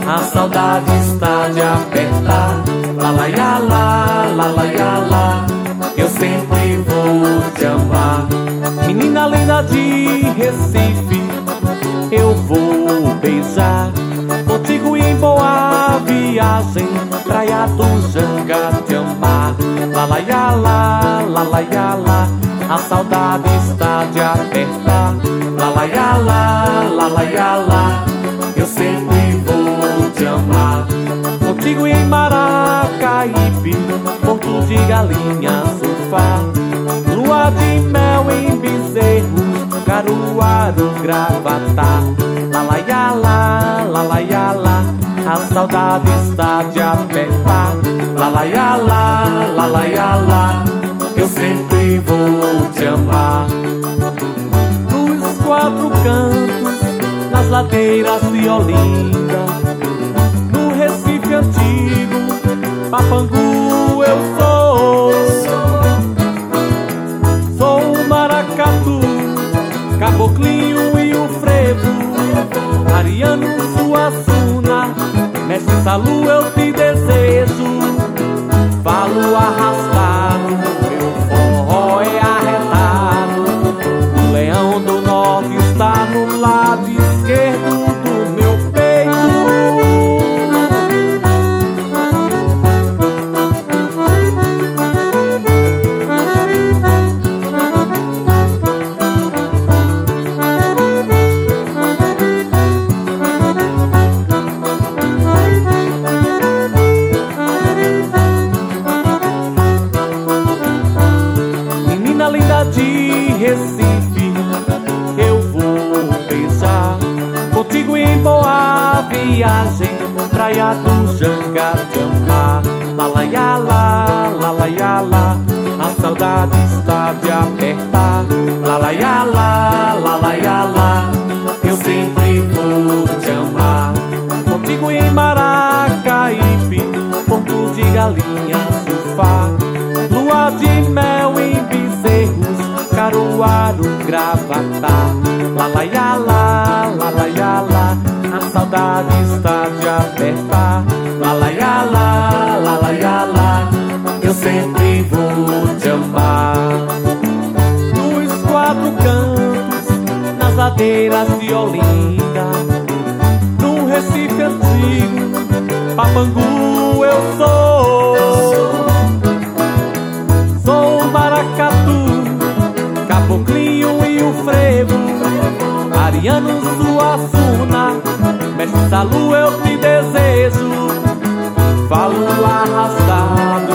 A saudade está de apertar. Lalaiala, lalaiala, eu sempre vou te amar. Menina linda de Recife, eu vou beijar contigo em boa viagem, praia do Janga te amar. Lalaiala, lalaiala, a saudade está de apertar. Lalaiala, lalaiala, eu sempre vou te amar. Contigo em Maracaípe, Porto de Galinha surfar, lua de mel em Bezerros, Caruaru, Gravatá. Lalaiala, lalaiala, a saudade está de apertar. Lalaiala, lalaiala, eu sempre vou te amar. Nos quatro cantos, nas ladeiras de Olinda, no Recife antigo, Papangu eu sou. Sou o maracatu, caboclinho e o frevo, Ariano Suassuna, mestre Salu eu te desejo. Falo arrastado, meu forró é arretado, o leão do norte está no lado esquerdo do meu peito. De Recife, eu vou beijar contigo em boa viagem, praia do Janga te amar. Lalaiala, lalaiala, a saudade está de apertar. Lalaiala, lalaiala, eu sempre vou te amar. Contigo em Maracaípe, Porto de Galinha surfar, lua de mel em Bezerros, Caruaru, Gravatá. Lalaiala, lalaiala, a saudade está de apertar. Lalaiala, lalaiala, eu sempre vou te amar. Nos quatro cantos, nas ladeiras de Olinda, no Recife antigo, Papangu eu sou. Sou o maracatu, caboclinho e o frevo, Ariano Suassuna, mestre Salu eu te desejo. Falo arrastado,